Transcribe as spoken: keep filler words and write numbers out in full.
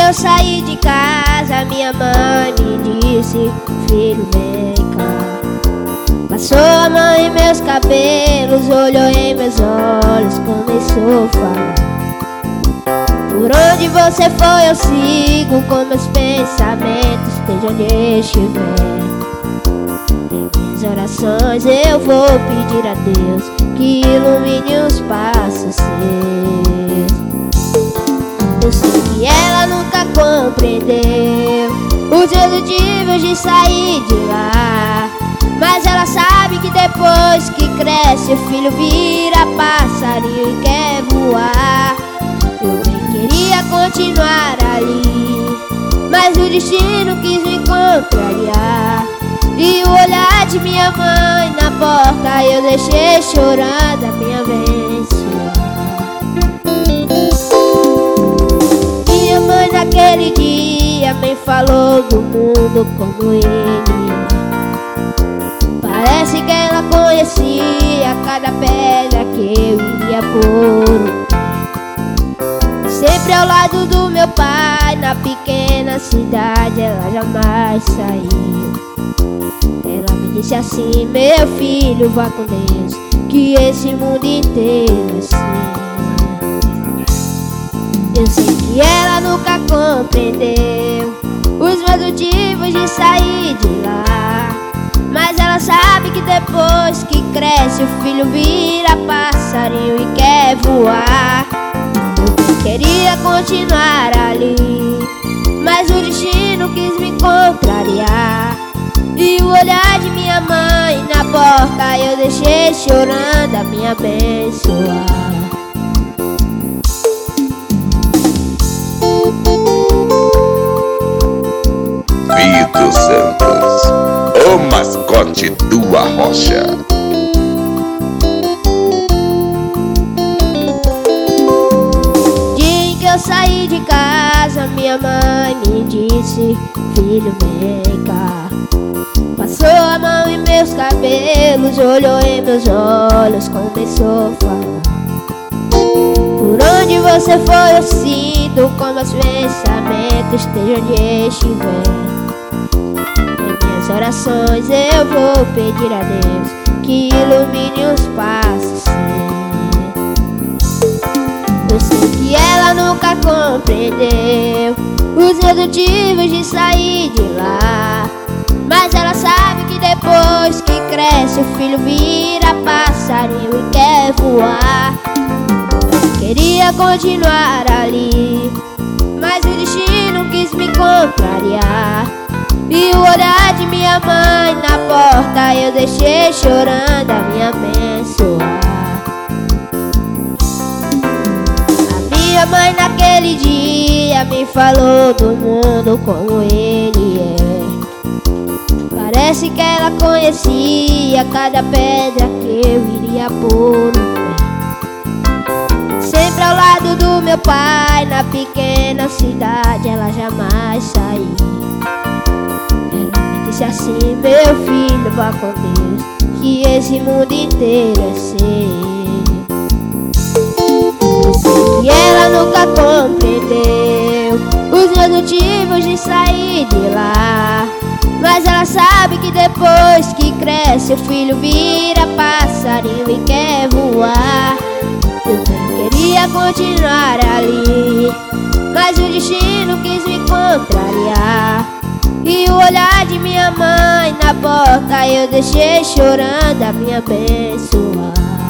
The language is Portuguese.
eu saí de casa, minha mãe me disse: filho, vem cá. Passou a mão em meus cabelos, olhou em meus olhos, começou a falar: por onde você foi eu sigo, com meus pensamentos, esteja onde estiver. Em minhas orações eu vou pedir a Deus que ilumine os passos seus. Eu sei que ela nunca compreendeu os motivos de sair de lá, mas ela sabe que depois que cresce o filho vira passarinho e quer voar. Eu nem queria continuar ali, mas o destino quis me contrariar. E o olhar de minha mãe na porta eu deixei chorando a me abençoar. Minha mãe naquele dia me falou do mundo como ele é. Parece que ela conhecia cada pedra que eu iria pôr. Sempre ao lado do meu pai, na pequena cidade, ela jamais saiu. Ela me disse assim: meu filho, vá com Deus, que esse mundo inteiro é seu. Eu sei que ela nunca compreendeu os meus motivos de sair de lá, mas ela sabe que depois que cresce o filho vira passarinho e quer voar. Eu queria continuar ali, mas o destino quis me contrariar. E o olhar de minha mãe na porta eu deixei chorando a me abençoar. Vitor Santos, o mascote do Arrocha. Dia em que eu saí de casa, minha mãe me disse: filho, vem cá. Passou a mão em meus cabelos, olhou em meus olhos, começou a falar: por onde você foi eu sinto, com meus pensamentos, esteja onde estiver. Em minhas orações eu vou pedir a Deus que ilumine os passos seus. Eu sei que ela nunca compreendeu os meus motivos de sair de lá, mas ela sabe que depois que cresce o filho vira passarinho e quer voar. Eu queria continuar ali, mas o destino quis me contrariar. E o olhar de minha mãe na porta eu deixei chorando a me abençoar. A minha mãe naquele dia me falou do mundo como ele é. Parece que ela conhecia cada pedra que eu iria pôr no pé. Sempre ao lado do meu pai, na pequena cidade, ela jamais saiu. Ela me disse assim: meu filho, vá com Deus, que esse mundo inteiro é seu. Eu sei que ela nunca compreendeu os meus motivos de sair de lá, mas ela sabe que depois que cresce o filho vira passarinho e quer voar. Eu nem queria continuar ali, mas o destino quis me contrariar. E o olhar de minha mãe na porta eu deixei chorando a me abençoar.